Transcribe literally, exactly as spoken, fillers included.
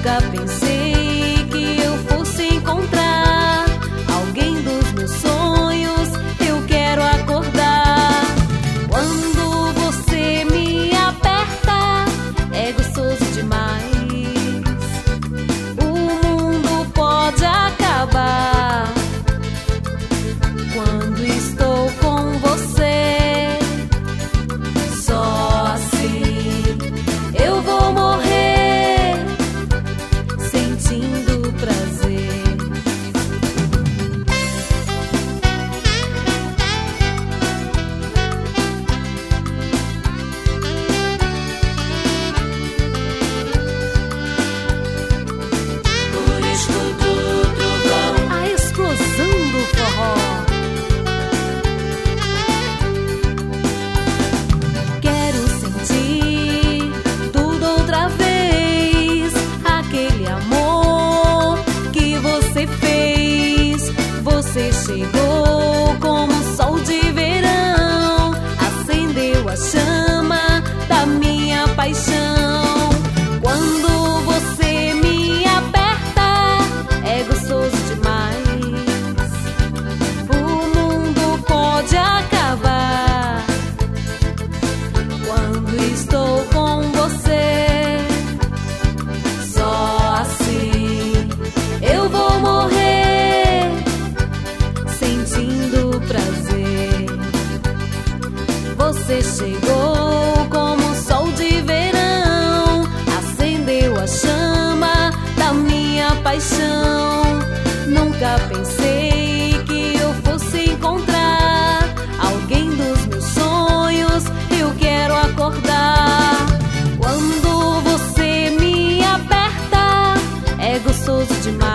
Nunca pensei que eu fosse encontrar alguém dos meus sonhos. Eu quero acordar. Quando você me aperta, é gostoso demais. O mundo pode acabar quando estou com você. Só assim eu vou morrer sentindo prazer. Por escuto o trovão, A explosão do forró. Quero sentir tudo outra vez, aquele amor que você fez. Você chegou como sol de verão, acendeu a chama da minha paixão. Quando você me aperta, é gostoso demais. O mundo pode acabar quando estou com você. Só assim eu vou morrer sentindo prazer. Você chegou como sol de verão, acendeu a chama da minha paixão. Nunca pensei que eu fosse encontrar alguém dos meus sonhos. Eu quero acordar. Quando você me aperta, é gostoso demais.